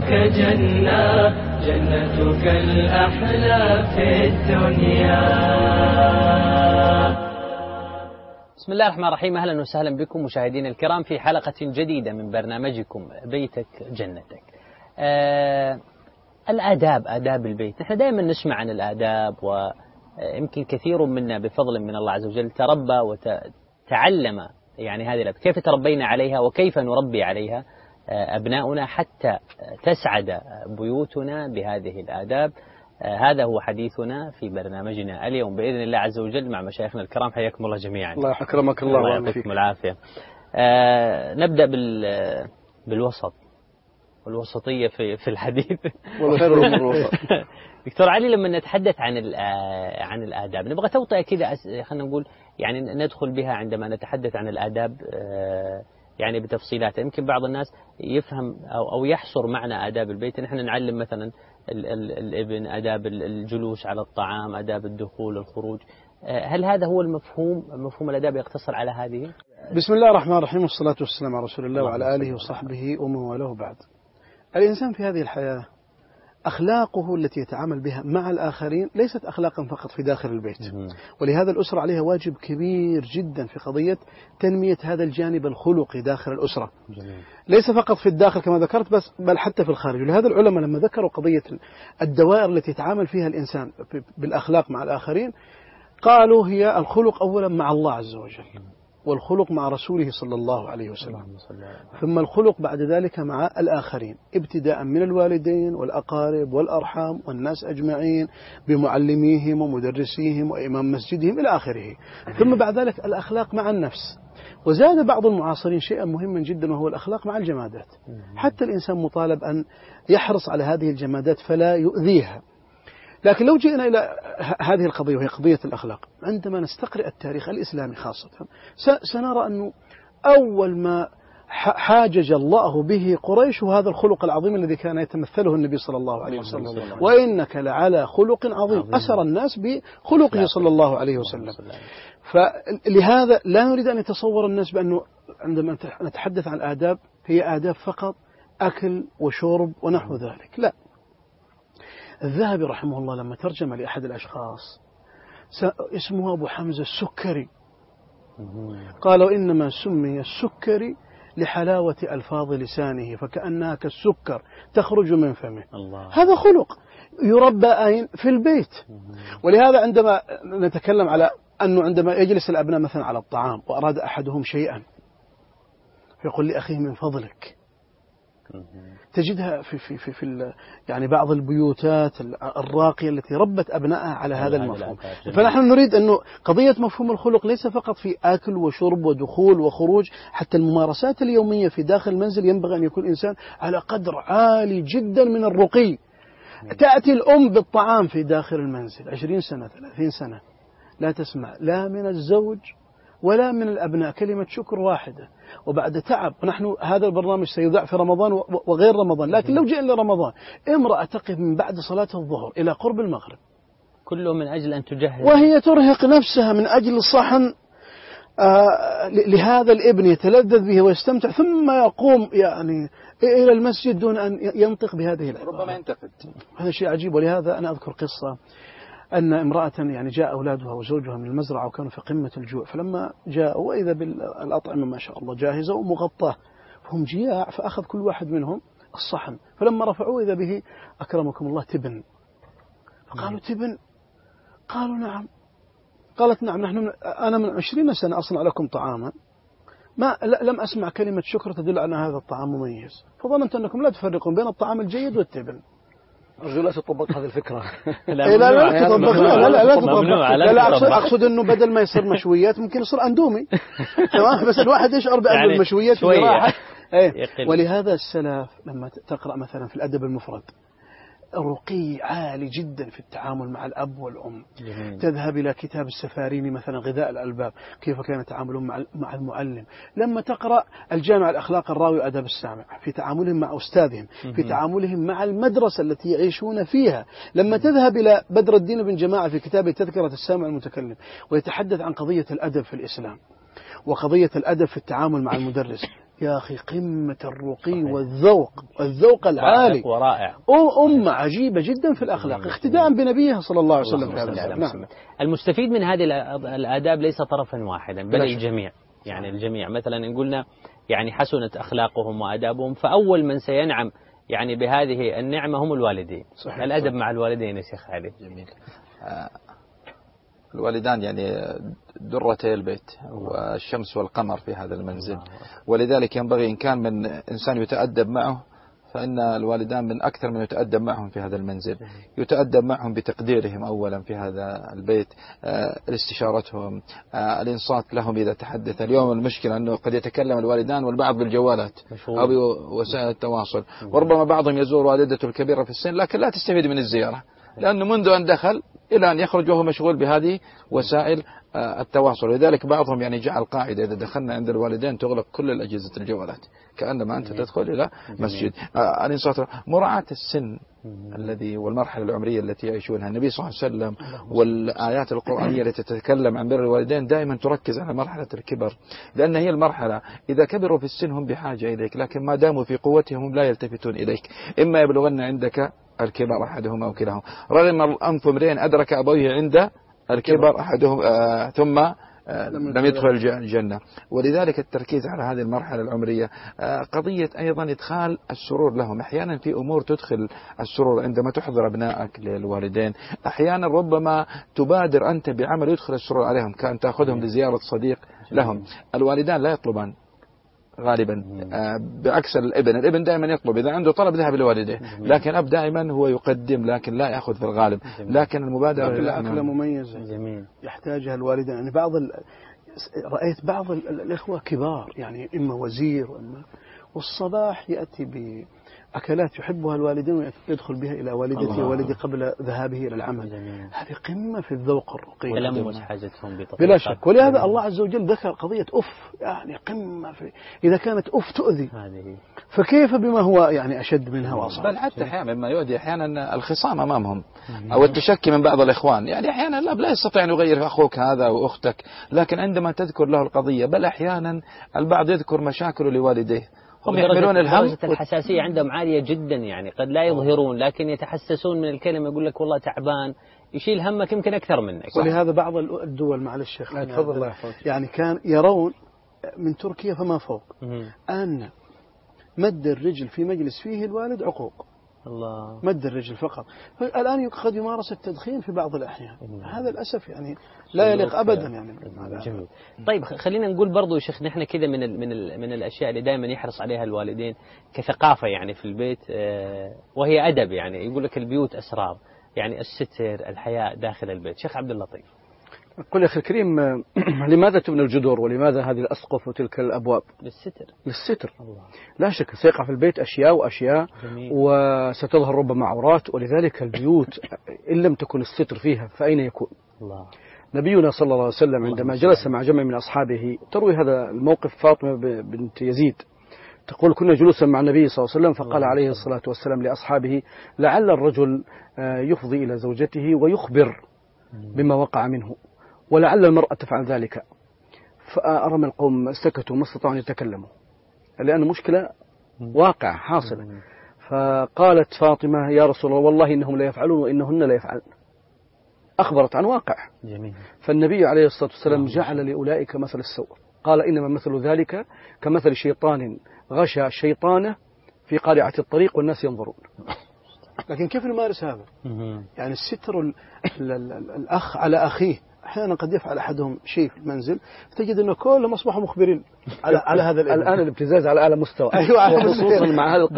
بيتك جنة، جنتك الأحلى في الدنيا. بسم الله الرحمن الرحيم. أهلا وسهلا بكم مشاهدينا الكرام في حلقة جديدة من برنامجكم بيتك جنتك. الآداب، آداب البيت. نحن دائما نسمع عن الآداب، ويمكن كثير منا بفضل من الله عز وجل تربى وتعلم يعني هذه الآداب، كيف تربينا عليها وكيف نربي عليها أبناؤنا حتى تسعد بيوتنا بهذه الآداب. هذا هو حديثنا في برنامجنا اليوم بإذن الله عز وجل مع مشايخنا الكرام. حياكم الله جميعا. الله أكرمك الله ويعطيكم العافية. نبدأ بالوسط والوسطية في الحديث. والخير من الوسط. دكتور علي، لما نتحدث عن الآداب نبغى توطئة كذا، خلينا نقول يعني ندخل بها عندما نتحدث عن الآداب يعني بتفصيلاتها. يمكن بعض الناس يفهم أو يحصر معنى آداب البيت. نحن نعلم مثلا الابن آداب الجلوس على الطعام، آداب الدخول الخروج. هل هذا هو مفهوم الآداب يقتصر على هذه؟ بسم الله الرحمن الرحيم، والصلاة والسلام على رسول الله وعلى آله وصحبه ومن والاه. بعد، الإنسان في هذه الحياة أخلاقه التي يتعامل بها مع الآخرين ليست أخلاقا فقط في داخل البيت، ولهذا الأسرة عليها واجب كبير جدا في قضية تنمية هذا الجانب الخلقي داخل الأسرة. ليس فقط في الداخل كما ذكرت بل حتى في الخارج. ولهذا العلماء لما ذكروا قضية الدوائر التي يتعامل فيها الإنسان بالأخلاق مع الآخرين قالوا هي الخلق أولا مع الله عز وجل، والخلق مع رسوله صلى الله عليه وسلم، ثم الخلق بعد ذلك مع الآخرين، ابتداء من الوالدين والأقارب والأرحام والناس أجمعين بمعلميهم ومدرسيهم وإمام مسجدهم إلى آخره، ثم بعد ذلك الأخلاق مع النفس. وزاد بعض المعاصرين شيئا مهما جدا وهو الأخلاق مع الجمادات. حتى الإنسان مطالب أن يحرص على هذه الجمادات فلا يؤذيها. لكن لو جئنا إلى هذه القضية وهي قضية الأخلاق، عندما نستقرئ التاريخ الإسلامي خاصة سنرى أنه أول ما حاجج الله به قريش وهذا الخلق العظيم الذي كان يتمثله النبي صلى الله عليه وسلم، وإنك لعلى خلق عظيم. أسر الناس بخلقه صلى الله عليه وسلم. فلهذا لا نريد أن يتصور الناس بأنه عندما نتحدث عن آداب هي آداب فقط أكل وشرب ونحو ذلك، لا. الذهبي رحمه الله لما ترجم لأحد الأشخاص اسمه أبو حمزة السكري قالوا إنما سمي السكري لحلاوة ألفاظ لسانه فكأنها كالسكر تخرج من فمه. هذا خلق يربى أين؟ في البيت. ولهذا عندما نتكلم على أنه عندما يجلس الأبناء مثلا على الطعام وأراد أحدهم شيئا فيقول لأخيه من فضلك، تجدها في يعني بعض البيوتات الراقية التي ربت أبنائها على هذا المفهوم. فنحن نريد أنه قضية مفهوم الخلق ليس فقط في آكل وشرب ودخول وخروج، حتى الممارسات اليومية في داخل المنزل ينبغي أن يكون إنسان على قدر عالي جدا من الرقي. تأتي الأم بالطعام في داخل المنزل 20 سنة 30 سنة لا تسمع لا من الزوج ولا من الأبناء كلمة شكر واحدة، وبعد تعب. نحن هذا البرنامج سيذاع في رمضان وغير رمضان، لكن لو جئنا لرمضان امرأة تقف من بعد صلاة الظهر إلى قرب المغرب كله من أجل أن تجهز، وهي ترهق نفسها من أجل صحن لهذا الابن يتلذذ به ويستمتع، ثم يقوم يعني إلى المسجد دون أن ينطق بهذه العبارة. ربما ينتقد. هذا شيء عجيب. ولهذا أنا أذكر قصة أن امرأة يعني جاء أولادها وزوجها من المزرعة وكانوا في قمة الجوع، فلما جاءوا وإذا بالأطعمة ما شاء الله جاهزة ومغطاة، فهم جياع، فأخذ كل واحد منهم الصحن، فلما رفعوه إذا به أكرمكم الله تبن. فقالوا تبن؟ قالوا نعم. قالت نعم، أنا من 20 سنة أصنع لكم طعاما لم أسمع كلمة شكر تدل على هذا الطعام مميز، فظننت أنكم لا تفرقون بين الطعام الجيد والتبن. أرجو لا تطبق هذه الفكرة. لا تطبق. لا أقصد أنه بدل ما يصير مشويات ممكن يصير أندومي. بس الواحد يشعر بأن يعني المشويات راحة. ولهذا السلف لما تقرأ مثلا في الأدب المفرد رقي عالي جدا في التعامل مع الأب والأم. تذهب إلى كتاب السفاريني مثلا غذاء الألباب كيف كان تعاملهم مع المعلم. لما تقرأ الجامع الأخلاق الراوي وأدب السامع في تعاملهم مع أستاذهم، في تعاملهم مع المدرسة التي يعيشون فيها. لما تذهب إلى بدر الدين بن جماعة في كتاب تذكرة السامع المتكلم ويتحدث عن قضية الأدب في الإسلام، وقضية الأدب في التعامل مع المدرس، يا أخي قمة الرقي والذوق العالي ورائع. أمة عجيبة جدا في الأخلاق اقتداء بنبيها صلى الله عليه وسلم في هذا الباب. نعم. المستفيد من هذه الآداب ليس طرفا واحدا بل الجميع، يعني الجميع. مثلا إن قلنا يعني حسنت أخلاقهم وآدابهم، فأول من سينعم يعني بهذه النعمة هم الوالدين. صحيح. الأدب مع الوالدين يا شيخ علي. جميل. الوالدان يعني درتي البيت والشمس والقمر في هذا المنزل، ولذلك ينبغي إن كان من إنسان يتأدب معه فإن الوالدان من أكثر من يتأدب معهم في هذا المنزل. يتأدب معهم بتقديرهم أولا في هذا البيت، استشارتهم، الإنصات لهم إذا تحدث. اليوم المشكلة أنه قد يتكلم الوالدان والبعض بالجوالات أو بوسائل التواصل، وربما بعضهم يزور والدته الكبيرة في السن لكن لا تستفيد من الزيارة، لأنه منذ أن دخل إلى أن يخرج وهو مشغول بهذه وسائل التواصل. لذلك بعضهم يعني جعل قاعدة إذا دخلنا عند الوالدين تغلق كل الأجهزة الجوالات كأنما أنت تدخل إلى مسجد. مراعاة السن الذي والمرحلة العمرية التي يعيشونها. النبي صلى الله عليه وسلم والآيات القرآنية التي تتكلم عن بر الوالدين دائما تركز على مرحلة الكبر، لأن هي المرحلة إذا كبروا في السن هم بحاجة إليك، لكن ما داموا في قوتهم لا يلتفتون إليك. إما يبلغن عندك الكبر أحدهما أو كلاهما، رغم أنف امرئ أدرك أبويه عند الكبر أحدهم ثم لم يدخل الجنة. ولذلك التركيز على هذه المرحلة العمرية. قضية أيضا إدخال السرور لهم. أحيانا في أمور تدخل السرور عندما تحضر أبنائك للوالدين، أحيانا ربما تبادر أنت بعمل يدخل السرور عليهم، كأن تأخذهم لزيارة صديق لهم. الوالدان لا يطلبان غالبا بعكس الابن دائما يطلب، إذا عنده طلب ذهب لوالديه، لكن الأب دائما هو يقدم لكن لا يأخذ في الغالب. لكن المبادرة أكلة مميزة يحتاجها الوالدين. يعني رأيت بعض الإخوة كبار، يعني إما وزير والصباح يأتي بأكلات يحبها الوالدين ويدخل بها إلى والدتي ووالدي قبل ذهابه إلى العمل. هذه قمة في الذوق الرقي تلمس حاجتهم بلا شك. ولهذا الله عز وجل ذكر قضية يعني قمة إذا كانت تؤذي فكيف بما هو يعني أشد منها وأصعب. بل حتى أحيانا مما يؤذي أحيانا الخصام أمامهم أو التشكي من بعض الإخوان. يعني أحيانا الأب لا يستطيع أن يغير أخوك هذا وأختك، لكن عندما تذكر له القضية، بل أحيانا البعض يذكر مشاكله لوالديه، هم يحملون الهم. درجة الحساسية عندهم عالية جدا، يعني قد لا يظهرون لكن يتحسسون من الكلمة، يقول لك والله تعبان، يشيل همك يمكن أكثر منك. ولهذا بعض الدول معلش شيخ يعني كان يرون من تركيا فما فوق أن مد الرجل في مجلس فيه الوالد عقوق. الله. مد الرجل فقط. الآن قد يمارس التدخين في بعض الأحيان. هذا للأسف يعني لا يليق أبدا يعني. جميل. طيب خلينا نقول برضو يا شيخ، نحن كذا من الأشياء اللي دائما يحرص عليها الوالدين كثقافة يعني في البيت، وهي أدب. يعني يقول لك البيوت أسرار، يعني الستر، الحياء داخل البيت. شيخ عبد اللطيف. قل يا أخي الكريم، لماذا تبنى الجدور ولماذا هذه الأسقف وتلك الأبواب؟ للستر. الله. لا شك سيقع في البيت أشياء وأشياء. جميل. وستظهر ربما عورات، ولذلك البيوت إن لم تكن الستر فيها فأين يكون؟ الله. نبينا صلى الله عليه وسلم عندما جلس مع جمع من أصحابه، تروي هذا الموقف فاطمة بنت يزيد تقول كنا جلوسا مع النبي صلى الله عليه وسلم فقال عليه الصلاة والسلام لأصحابه لعل الرجل يفضي إلى زوجته ويخبر بما وقع منه، ولعل المرأة تفعل ذلك. فأرم القوم سكتوا ما استطاعوا أن يتكلموا لأن مشكلة واقع حاصلة. فقالت فاطمة يا رسول الله والله إنهم لا يفعلون وإنهن لا يفعلن. أخبرت عن واقع. جميل. فالنبي عليه الصلاة والسلام جعل لأولئك مثل السوء، قال إنما مثل ذلك كمثل شيطان غشى شيطانه في قارعة الطريق والناس ينظرون. لكن كيف نمارس هذا؟ يعني الستر الأخ على أخيه. أحيانا قد يفعل أحدهم شيء في المنزل تجد أنه كلهم أصبحوا مخبرين على هذا الآن الابتزاز على أعلى مستوى. أيوة، خصوصا مع هذا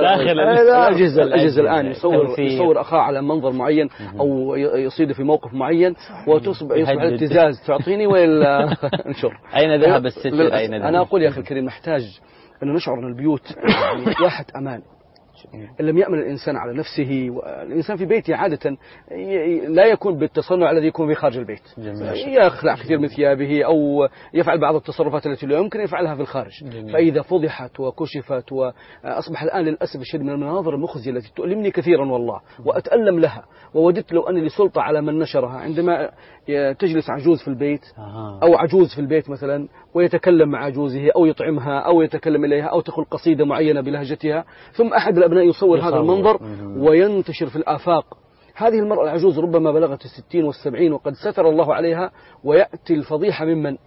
الأجهزة الآن يصور أخاه على منظر معين أو يصيد في موقف معين وتصبح الابتزاز تعطيني ولا انشر. أين ذهب الستر؟ أنا أقول يا أخي الكريم نحتاج أن نشعر أن البيوت يعني واحة أمان. إن لم يأمن الإنسان على نفسه، والإنسان في بيته عادة لا يكون بالتصنع الذي يكون في خارج البيت، يخلع كثير من ثيابه أو يفعل بعض التصرفات التي لا يمكن يفعلها في الخارج. فإذا فضحت وكشفت وأصبح الآن للأسف الشديد من المناظر المخزية التي تؤلمني كثيرا والله وأتألم لها، ووددت لو أني لسلطة على من نشرها. عندما تجلس عجوز في البيت أو عجوز في البيت مثلا ويتكلم مع عجوزه أو يطعمها أو يتكلم إليها أو تقول قصيدة معينة بلهجتها، ثم أحد الأبناء يصور هذا المنظر وينتشر في الآفاق. هذه المرأة العجوز ربما بلغت 60 و70 وقد ستر الله عليها، ويأتي الفضيحة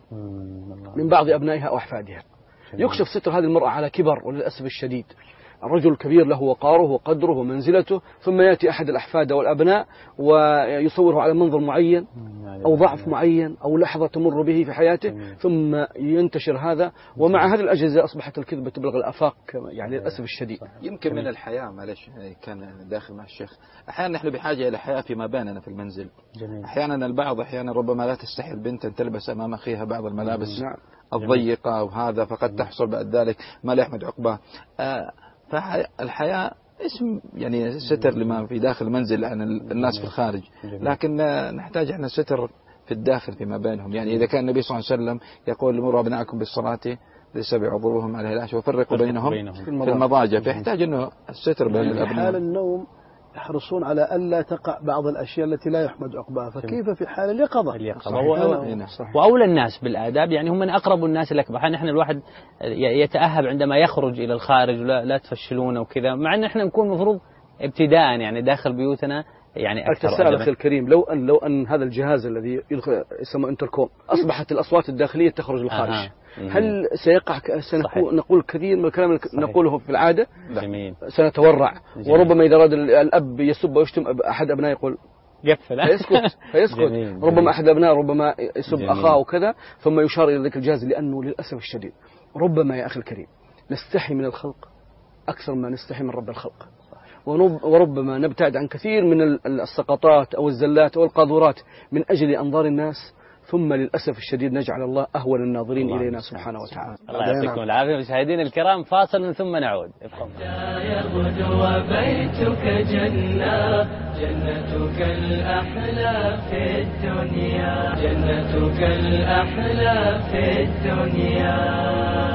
من بعض أبنائها أو أحفادها. يكشف ستر هذه المرأة على كبر، وللأسف الشديد الرجل كبير له وقاره وقدره ومنزلته، ثم يأتي أحد الأحفاد والأبناء ويصوره على منظر معين أو ضعف معين أو لحظة تمر به في حياته، ثم ينتشر هذا. ومع هذه الأجهزة أصبحت الكذبة تبلغ الآفاق يعني للأسف الشديد. يمكن من الحياة، معلش كان داخل مع الشيخ، أحيانا نحن بحاجة إلى حياة فيما بيننا في المنزل. أحيانا البعض ربما لا تستحي البنت أن تلبس أمام أخيها بعض الملابس الضيقة، وهذا فقد تحصل بعد ذلك ما لا يحمد عقباه. فالحياة اسم يعني ستر لما في داخل المنزل عن الناس في الخارج، لكن نحتاج احنا ستر في الداخل فيما بينهم. يعني إذا كان النبي صلى الله عليه وسلم يقول مروا أبنائكم بالصلاة لسبع ضربهم على العشاء وفرقوا بينهم في المضاجع، فيحتاج أنه الستر بين الأبناء. في حال النوم يحرصون على ألا تقع بعض الأشياء التي لا يحمد عقباها، فكيف في حال اليقظة؟ وأولى الناس بالآداب يعني هم من أقرب الناس لك. نحن الواحد يتأهب عندما يخرج إلى الخارج لا تفشلون وكذا، مع أن احنا نكون مفروض ابتداء يعني داخل بيوتنا يعني أكثر. أخي الكريم، لو أن هذا الجهاز الذي يدخل يسمى انتركوم أصبحت الأصوات الداخلية تخرج للخارج، هل سيقع نقول كثير من الكلام نقوله في العادة؟ سنتورع. وربما إذا أراد الأب يسب ويشتم أحد أبنائه يقول يقفل فيسكت. ربما أحد أبنائه ربما يسب أخاه وكذا، ثم يشار إلى ذلك الجهاز. لأنه للأسف الشديد ربما يا أخي الكريم نستحي من الخلق أكثر ما نستحي من رب الخلق، وربما نبتعد عن كثير من السقطات أو الزلات أو القاذورات من أجل أنظار الناس، ثم للأسف الشديد نجعل الله أهون الناظرين إلينا سبحانه وتعالى. الله يعطيكم العافية مشاهدينا الكرام، فاصل ثم نعود. يغدو بيتك جنة، جنتك الأحلى في الدنيا، جنتك الأحلى في الدنيا.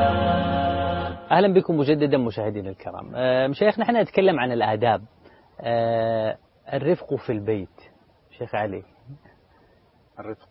أهلا بكم مجددا مشاهدينا الكرام. مشايخنا احنا نتكلم عن الآداب، الرفق في البيت. شيخ علي، الرفق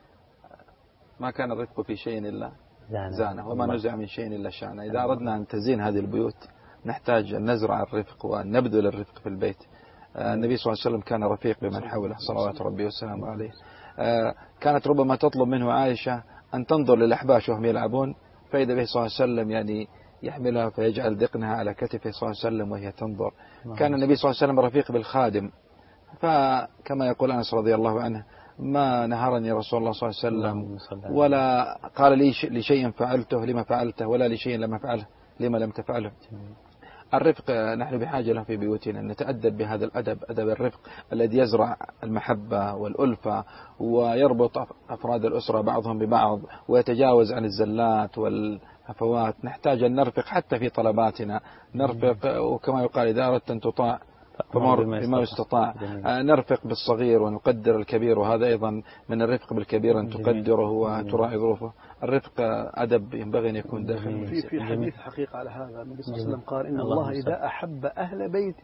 ما كان الرفق في شيء إلا زانه، وما نزع من شيء إلا شانه. إذا أردنا أن تزين هذه البيوت نحتاج أن نزرع الرفق وأن نبذل الرفق في البيت. النبي صلى الله عليه وسلم كان رفيق بمن حوله صلوات ربي والسلام عليه. كانت ربما تطلب منه عائشة أن تنظر للأحباش وهم يلعبون، فإذا به صلى الله عليه وسلم يعني يحملها فيجعل ذقنها على كتفه صلى الله عليه وسلم وهي تنظر. كان النبي صلى الله عليه وسلم رفيق بالخادم، فكما يقول أنس رضي الله عنه ما نهرني رسول الله صلى الله عليه وسلم ولا قال لي لشيء فعلته لما فعلته، ولا لشيء لم أفعله لما لم تفعله. الرفق نحن بحاجة له في بيوتنا، أن نتأدب بهذا الأدب، أدب الرفق الذي يزرع المحبة والألفة ويربط أفراد الأسرة بعضهم ببعض ويتجاوز عن الزلات والهفوات. نحتاج أن نرفق حتى في طلباتنا، نرفق وكما يقال إذا أردت أن تطاع فمر بما يستطاع. نرفق بالصغير ونقدر الكبير، وهذا أيضا من الرفق بالكبير أن تقدره وتراعي ظروفه. الرفق أدب ينبغي أن يكون داخل. في حديث حقيقة على هذا النبي صلى الله عليه وسلم قال إن الله إذا أحب أهل بيت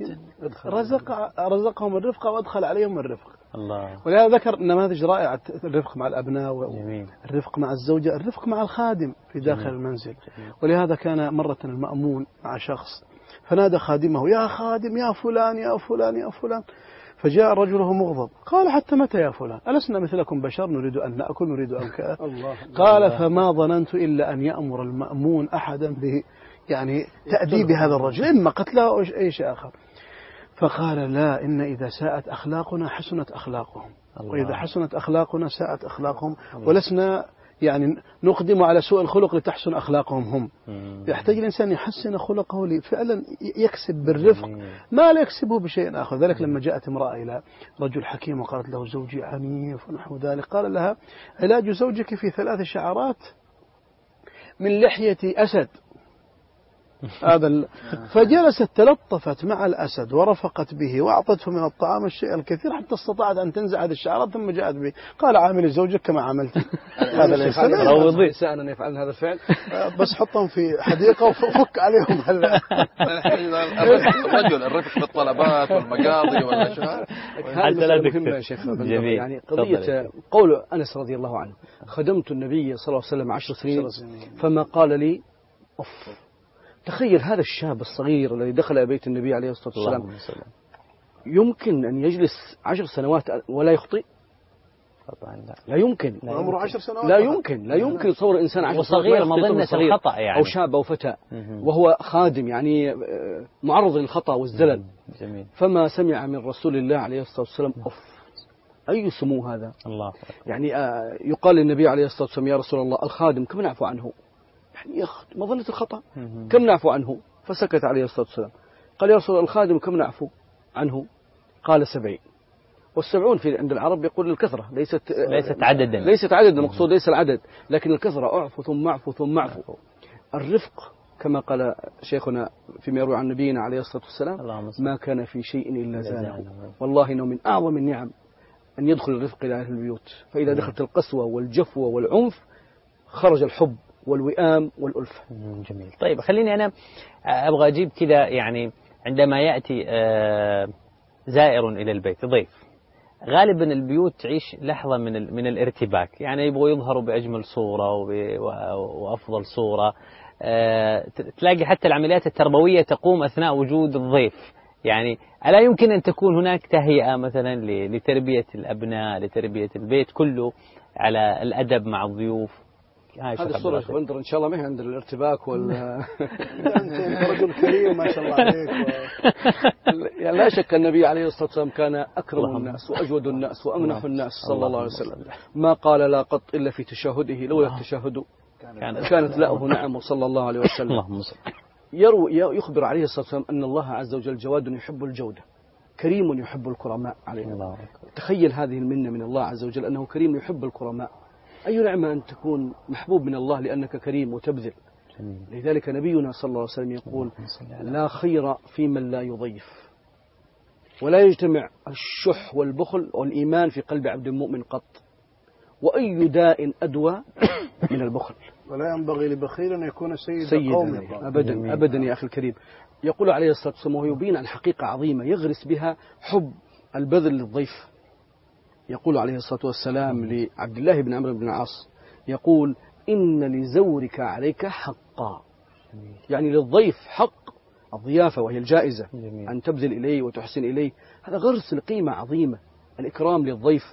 رزقهم الرفق وأدخل عليهم الرفق. ولهذا ذكر نماذج رائعة: الرفق مع الأبناء، والرفق مع الزوجة، الرفق مع الخادم في داخل المنزل. ولهذا كان مرة المأمون مع شخص فنادى خادمه: يا خادم، يا فلان يا فلان يا فلان. فجاء الرجل وهو مغضب، قال: حتى متى يا فلان؟ ألسنا مثلكم بشر نريد أن نأكل نريد أن قال: فما ظننت إلا أن يأمر المأمون أحدا يعني تأديب هذا الرجل، إما قتله أو أي شيء آخر. فقال: لا، إن إذا ساءت أخلاقنا حسنت أخلاقهم، وإذا حسنت أخلاقنا ساءت أخلاقهم، ولسنا يعني نقدم على سوء الخلق لتحسن أخلاقهم هم. يحتاج الإنسان يحسن خلقه فعلا يكسب بالرفق ما لا يكسبه بشيء آخر. ذلك لما جاءت امرأة إلى رجل حكيم وقالت له: زوجي عنيف ونحو ذلك، قال لها: علاج زوجك في 3 شعرات من لحية أسد. هذا فجلست تلطفت مع الأسد ورفقت به وأعطته من الطعام الشيء الكثير حتى استطاعت أن تنزع هذه الشعرات ثم جاءت به. قال عامل زوجك كما عملت. هذا ليس روضي أن يفعل هذا الفعل، بس حطهم في حديقة وفك عليهم. الرجل الرفق بالطلبات والمقاضي والأشياء. هذا مهم يا شيخ. يعني قضية قول أنس رضي الله عنه: خدمت النبي صلى الله عليه وسلم 10 سنين فما قال لي أف. تخيل هذا الشاب الصغير الذي دخل بيت النبي عليه الصلاة والسلام يمكن أن يجلس 10 سنوات ولا يخطئ؟ لا يمكن. عمره 10 سنوات لا يمكن يتصور إنسان 10 سنوات وصغير مظنة الخطأ يعني، أو شاب أو فتى وهو خادم يعني معرض للخطأ والزلل. جميل. فما سمع من رسول الله عليه الصلاة والسلام أف. أي سمو هذا؟ الله. يعني يقال للنبي عليه الصلاة والسلام: يا رسول الله الخادم كم نعفو عنه؟ يعني مظنة الخطأ كم نعفو عنه؟ فسكت عليه الصلاة والسلام. قال: يا رسول الله الخادم كم نعفو عنه؟ قال: 70. والسبعون في عند العرب يقول الكثرة، ليست عددا، المقصود ليس العدد لكن الكثرة. أعفو ثم أعفو ثم أعفو. الرفق كما قال شيخنا فيما يروي عن نبينا عليه الصلاة والسلام: ما كان في شيء إلا زانه. والله إنه من أعظم النعم أن يدخل الرفق إلى أهل البيوت، فإذا دخلت القسوة والجفوة والعنف خرج الحب والوئام والألفة. جميل. طيب خليني أنا أبغى أجيب كذا، يعني عندما يأتي زائر إلى البيت ضيف، غالبا البيوت تعيش لحظة من الارتباك، يعني يبغوا يظهروا بأجمل صورة وأفضل صورة. تلاقي حتى العمليات التربوية تقوم أثناء وجود الضيف. يعني ألا يمكن أن تكون هناك تهيئة مثلا لتربية الأبناء، لتربية البيت كله على الأدب مع الضيوف؟ هذه الصورة بندر إن شاء الله ما هي عند الارتباك أنت رجل كريم ما شاء الله عليك يعني لا شك النبي عليه الصلاة والسلام كان أكرم الناس وأجود الناس وأمنح الناس صلى الله عليه وسلم. ما قال لا قط إلا في تشهده، لولا التشهد كانت لأه نعم صلى الله عليه وسلم. يخبر عليه الصلاة والسلام أن الله عز وجل جواد يحب الجودة، كريم يحب الكرماء عليه. تخيل هذه المنة من الله عز وجل أنه كريم يحب الكرماء. أي نعمة أن تكون محبوب من الله لأنك كريم وتبذل. لذلك نبينا صلى الله عليه وسلم يقول: لا خير في من لا يضيف، ولا يجتمع الشح والبخل والإيمان في قلب عبد مؤمن قط، وأي داء أدوى من البخل. ولا ينبغي لبخيل أن يكون سيد قومه أبدا يا أخي الكريم. يقول عليه الصلاة والسلام وهو يبين عن حقيقة عظيمة يغرس بها حب البذل للضيف. يقول عليه الصلاة والسلام لعبد الله بن عمرو بن العاص، يقول: إن لزورك عليك حقا، يعني للضيف حق الضيافة وهي الجائزة، أن تبذل إليه وتحسن إليه. هذا غرس لقيمة عظيمة، الإكرام للضيف.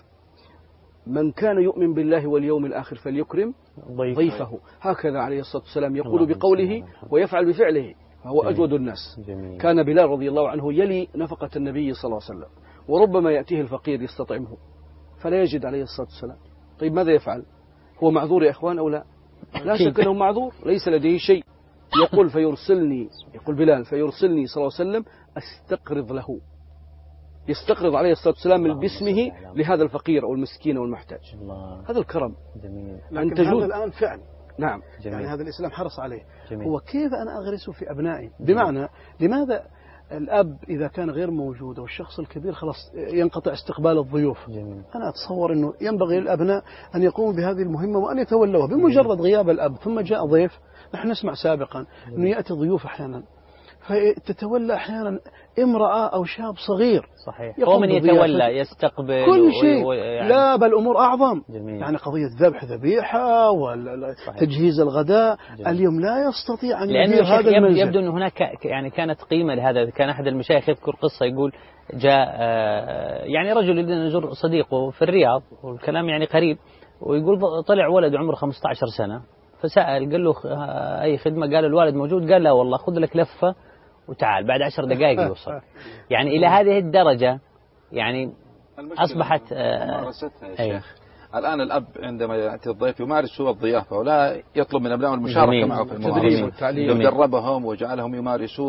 من كان يؤمن بالله واليوم الآخر فليكرم ضيفه. هكذا عليه الصلاة والسلام يقول بقوله ويفعل بفعله، فهو أجود الناس. كان بلال رضي الله عنه يلي نفقة النبي صلى الله عليه وسلم، وربما يأتيه الفقير يستطعمه فلا يجد عليه الصلاة والسلام. طيب ماذا يفعل؟ هو معذور يا إخوان أو لا؟ لا شك أنه معذور، ليس لديه شيء. يقول بلال فيرسلني صلى الله عليه وسلم أستقرض له، يستقرض عليه الصلاة والسلام باسمه لهذا الفقير أو المسكين أو المحتاج. هذا الكرم. لكن هذا الآن فعل. نعم. يعني هذا الإسلام حرص عليه. هو كيف أنا أغرسه في أبنائي؟ بمعنى لماذا الأب إذا كان غير موجود والشخص الكبير خلاص ينقطع استقبال الضيوف؟ أنا أتصور أنه ينبغي للأبناء أن يقوموا بهذه المهمة وأن يتولوها. بمجرد غياب الأب ثم جاء ضيف، نحن نسمع سابقا أنه يأتي ضيوف أحيانا فتتولى أحيانا امرأة أو شاب صغير. صحيح. هو من يتولى يستقبل كل شيء. لا بل أمور أعظم. يعني قضية ذبيحة وتجهيز الغداء. اليوم لا يستطيع أن يدير هذا المنزل. يبدو أن هناك يعني كانت قيمة لهذا. كان أحد المشايخ يذكر قصة، يقول جاء يعني رجل يريد أن يزور صديقه في الرياض والكلام يعني قريب، ويقول طلع ولد عمره 15 سنة، فسأل قال له أي خدمة؟ قال الوالد موجود. قال لا والله، خذ لك لفة وتعال بعد 10 دقائق يوصل. يعني إلى هذه الدرجة يعني أصبحت ممارستها يا شيخ. الآن الأب عندما يأتي الضيف يمارس هو الضيافة ولا يطلب من أبنائه المشاركة معه في المواضيع، يدربهم ويجعلهم يمارسون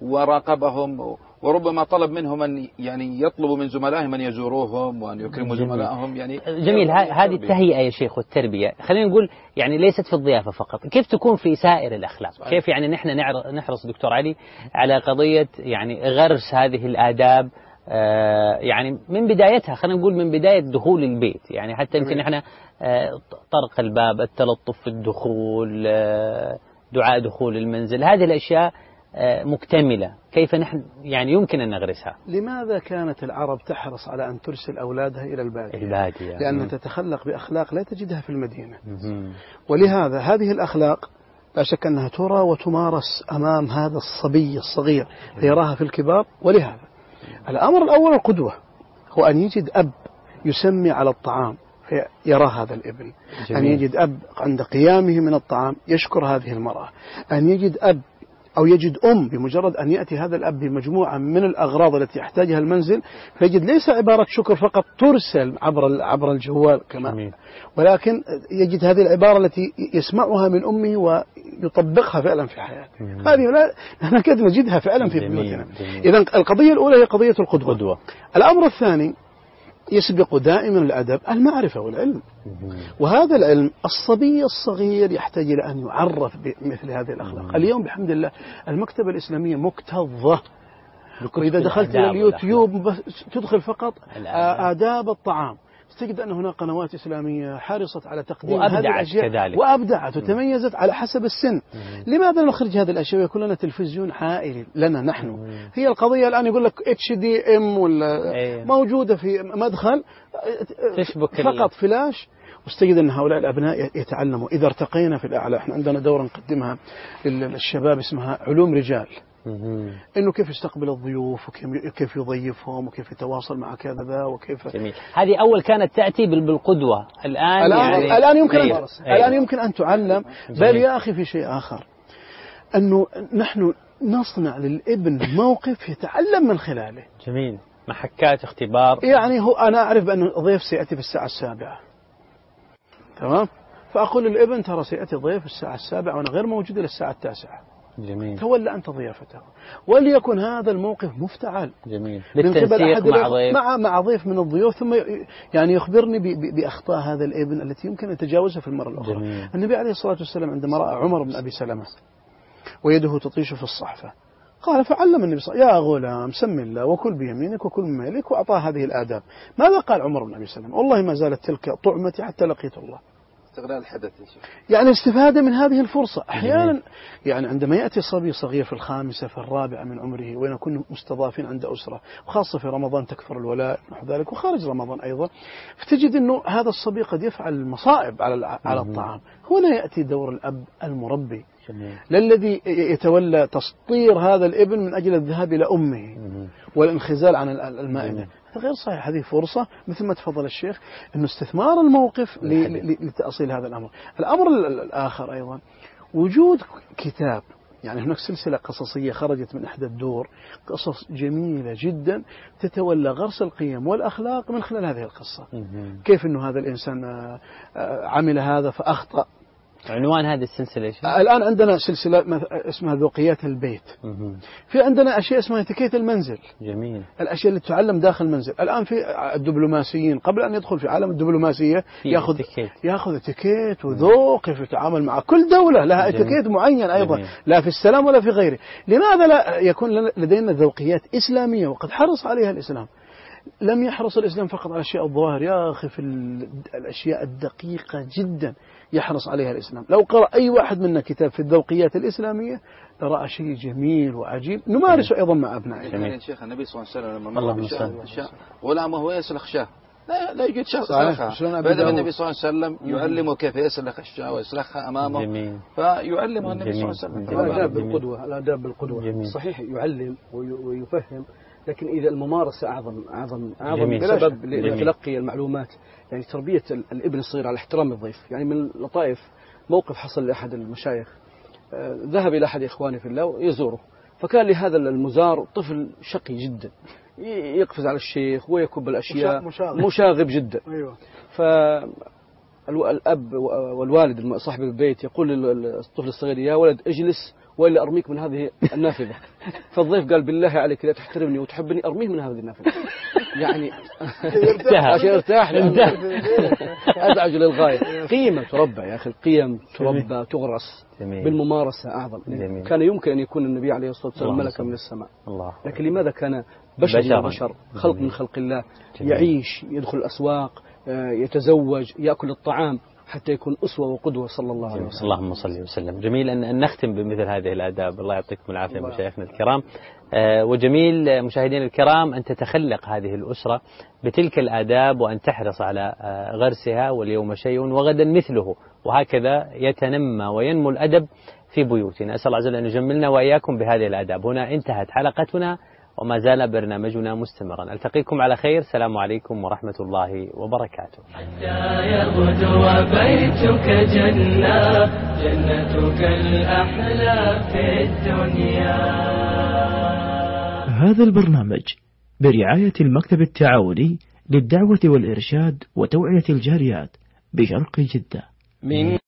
وراقبهم، وربما طلب منهم أن يعني يطلبوا من زملائهم أن يزوروهم وأن يكرموا زملائهم. يعني جميل. هذه التهيئة يا شيخ والتربية، خلينا نقول يعني ليست في الضيافة فقط، كيف تكون في سائر الأخلاق؟ صحيح. كيف يعني نحن نحرص دكتور علي على قضية يعني غرس هذه الآداب يعني من بدايتها، خلينا نقول من بداية دخول البيت، يعني حتى يمكن احنا طرق الباب، التلطف في الدخول، دعاء دخول المنزل، هذه الأشياء مكتملة، كيف نحن يعني يمكن أن نغرسها؟ لماذا كانت العرب تحرص على أن ترسل أولادها إلى البادية؟ لأن تتخلق بأخلاق لا تجدها في المدينة. ولهذا هذه الأخلاق لا شك أنها ترى وتمارس أمام هذا الصبي الصغير فيراها في الكبار. ولهذا الأمر الأول القدوة، هو أن يجد أب يسمي على الطعام فيرى هذا الابن. جميل. أن يجد أب عند قيامه من الطعام يشكر هذه المرأة. أن يجد أب أو يجد أم بمجرد أن يأتي هذا الأب بمجموعة من الأغراض التي يحتاجها المنزل، فيجد ليس عبارة شكر فقط ترسل عبر الجوال كمان، ولكن يجد هذه العبارة التي يسمعها من أمه ويطبقها فعلا في حياته. هذه لا نكاد نجدها فعلا في بيوتنا. إذن القضية الأولى هي قضية القدوة. الأمر الثاني يسبق دائما الأدب المعرفة والعلم، وهذا العلم الصبي الصغير يحتاج إلى أن يعرف بمثل هذه الأخلاق. اليوم بحمد الله المكتبة الإسلامية مكتظة، وإذا دخلت إلى اليوتيوب تدخل فقط آداب الطعام، تجد أن هناك قنوات إسلامية حرصت على تقديم هذه الأشياء وأبدعت وتميزت على حسب السن. لماذا نخرج هذه الأشياء ويكون لنا تلفزيون عائلي لنا نحن؟ هي القضية الآن يقول لك HDM ولا موجودة في مدخل فقط فلاش، واستجد أن هؤلاء الأبناء يتعلموا. إذا ارتقينا في الأعلى، احنا عندنا دورة نقدمها للشباب اسمها علوم رجال، إنه كيف يستقبل الضيوف وكيف يضيفهم وكيف يتواصل مع كذا وكيف. جميل. هذه أول كانت تأتي بالقدوة، الآن يمكن أن تعلم. بل يا أخي في شيء آخر، أنه نحن نصنع للابن موقف يتعلم من خلاله. جميل. محكات اختبار. يعني هو أنا أعرف أن ضيف سيأتي في الساعة 7، تمام، فأقول للابن ترى سيأتي ضيف الساعة 7 وأنا غير موجود إلى الساعة 9. جميل. تولى أنت ضيافته، وليكن هذا الموقف مفتعل. جميل. بالتنسيق مع ضيف مع ضيف من الضيوف، ثم يعني يخبرني بأخطاء هذا الابن التي يمكن أن يتجاوزها في المرة الأخرى. جميل. النبي عليه الصلاة والسلام عندما رأى عمر بن أبي سلمة ويده تطيش في الصحفة قال فعلم النبي صلى الله عليه وسلم: يا غلام سم الله وكل بيمينك وكل مما يليك، وأعطاه هذه الآداب. ماذا قال عمر بن أبي سلمة؟ والله ما زالت تلك طعمتي حتى لقيت الله. استغلال الحدث يا شيخ، يعني استفادة من هذه الفرصة. أحيانا يعني عندما يأتي صبي صغير في الخامسة في الرابعة من عمره ونكون مستضافين عند أسرة، وخاصة في رمضان تكثر الولاء نحو ذلك، وخارج رمضان أيضا، فتجد أنه هذا الصبي قد يفعل مصائب على الطعام. هنا يأتي دور الأب المربي، للذي يتولى تسطير هذا الابن من أجل الذهاب إلى أمه والانخزال عن المائدة. هذا غير صحيح. هذه فرصة مثل ما تفضل الشيخ، أنه استثمار الموقف لتأصيل هذا الأمر. الأمر الآخر أيضا وجود كتاب، يعني هناك سلسلة قصصية خرجت من إحدى الدور، قصص جميلة جدا تتولى غرس القيم والأخلاق من خلال هذه القصة. كيف أنه هذا الإنسان عمل هذا فأخطأ. عنوان هذه السلسلة الآن عندنا سلسلة اسمها ذوقيات البيت. في عندنا أشياء اسمها اتيكيت المنزل. جميل. الأشياء اللي تعلم داخل المنزل. الآن في الدبلوماسيين قبل أن يدخل في عالم الدبلوماسية يأخذ اتيكيت وذوق، كيف يتعامل مع كل دولة لها اتيكيت معين أيضا. جميل. لا في السلام ولا في غيره. لماذا لا يكون لدينا ذوقيات إسلامية وقد حرص عليها الإسلام؟ لم يحرص الإسلام فقط على الأشياء الظواهر يا أخي، في الأشياء الدقيقة جدا يحرص عليها الإسلام. لو قرأ أي واحد منا كتاب في الذوقيات الإسلامية لرأى شيء جميل وعجيب نمارسه أيضا مع أبنائنا. يا شيخ النبي صلى الله عليه وسلم لما مر بشاه غلامه هو يسلخ شاه، لا يوجد شاه يسلخها، بدأ النبي صلى الله عليه وسلم يعلمه كيف يسلخ الشاه ويسلخها أمامه. جميل. فيعلمه النبي صلى الله عليه وسلم الآداب بالقدوة. صحيح يعلم ويفهم، لكن إذا الممارسة أعظم سبب لتلقي المعلومات. يعني تربية الابن الصغير على احترام الضيف. يعني من لطائف موقف حصل لأحد المشايخ، ذهب إلى أحد إخواني في الله يزوره، فكان لهذا المزار طفل شقي جدا يقفز على الشيخ ويكب الأشياء، مشاغب جدا. أيوة. فالأب والوالد صاحب البيت يقول للطفل الصغير: يا ولد اجلس وإلا أرميك من هذه النافذة. فالضيف قال بالله عليك إذا تحترمني وتحبني أرميه من هذه النافذة. يعني عشان ارتاح أزعج للغاية. قيمة تربى يا أخي، القيم تربى تغرس بالممارسة أعظم. كان يمكن أن يكون النبي عليه الصلاة والسلام ملكا من السماء، لكن لماذا كان بشر خلق من خلق الله، يعيش، يدخل الأسواق، يتزوج، يأكل الطعام حتى يكون أسوة وقدوة صلى الله عليه وسلم. اللهم صل وسلم. جميل أن نختم بمثل هذه الآداب. الله يعطيكم العافية مشايخنا الكرام. وجميل مشاهدينا الكرام أن تتخلق هذه الأسرة بتلك الآداب وأن تحرص على غرسها، واليوم شيء وغدا مثله، وهكذا يتنمى وينمو الأدب في بيوتنا. أسأل الله عز وجل أن يجملنا وإياكم بهذه الآداب. هنا انتهت حلقتنا وما زال برنامجنا مستمرا. ألتقيكم على خير. السلام عليكم ورحمة الله وبركاته. حتى يغدو بيتك جنة، جنتك الأحلى في الدنيا. هذا البرنامج برعاية المكتب التعاوني للدعوة والإرشاد وتوعية الجاليات بشرق جدة.